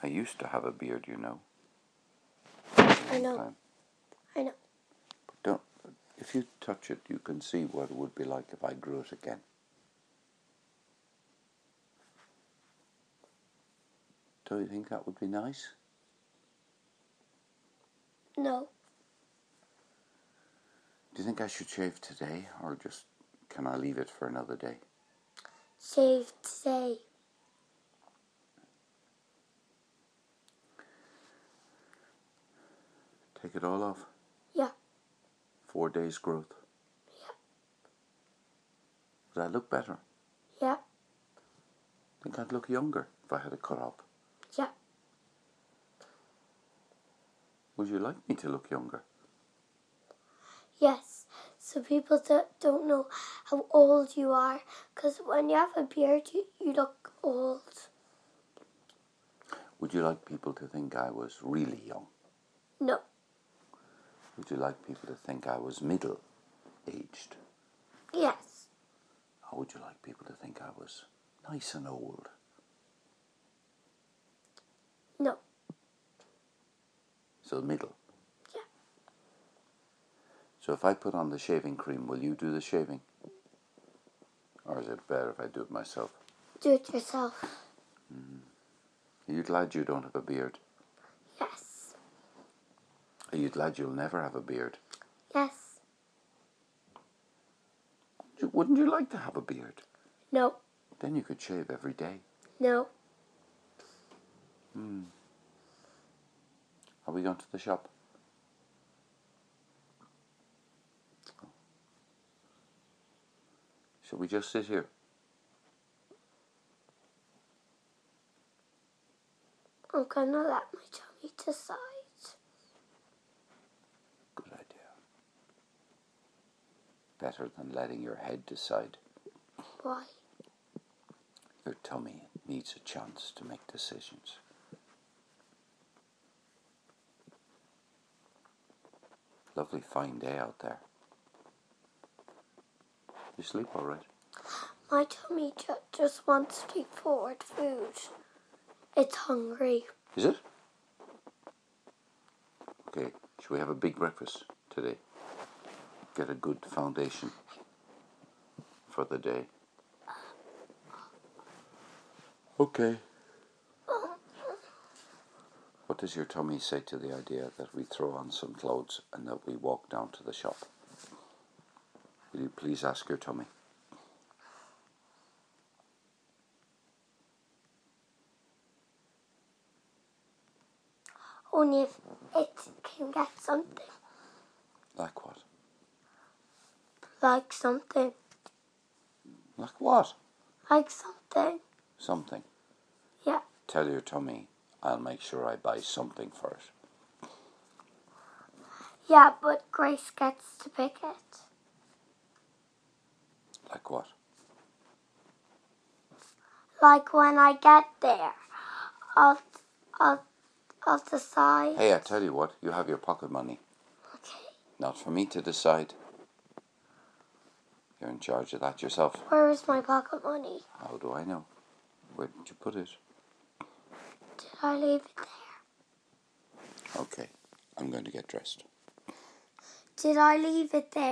I used to have a beard, you know. I know. Time. I know. But if you touch it, you can see what it would be like if I grew it again. Don't you think that would be nice? No. Do you think I should shave today, or just can I leave it for another day? Shave today. Take it all off? Yeah. 4 days growth? Yeah. Would I look better? Yeah. Think I'd look younger if I had it cut off? Yeah. Would you like me to look younger? Yes. So people don't know how old you are, because when you have a beard, you look old. Would you like people to think I was really young? No. Would you like people to think I was middle-aged? Yes. Or would you like people to think I was nice and old? No. So middle? Yeah. So if I put on the shaving cream, will you do the shaving? Or is it better if I do it myself? Do it yourself. Are you glad you don't have a beard? Yes. Are you glad you'll never have a beard? Yes. Wouldn't you like to have a beard? No. Then you could shave every day. No. Are we going to the shop? Shall we just sit here? I'm gonna let my tummy decide. Good idea. Better than letting your head decide. Why? Your tummy needs a chance to make decisions. Lovely fine day out there. You sleep all right? My tummy just wants straightforward food. It's hungry. Is it? Okay, shall we have a big breakfast today? Get a good foundation for the day. Okay. What does your tummy say to the idea that we throw on some clothes and that we walk down to the shop? Will you please ask your tummy? Only if it can get something. Like what? Like something. Like what? Like something. Something. Yeah. Tell your tummy I'll make sure I buy something for it. Yeah, but Grace gets to pick it. Like what? Like when I get there, I'll decide. Hey, I tell you what, you have your pocket money. Okay. Not for me to decide. You're in charge of that yourself. Where is my pocket money? How do I know? Where did you put it? Did I leave it there? Okay, I'm going to get dressed. Did I leave it there?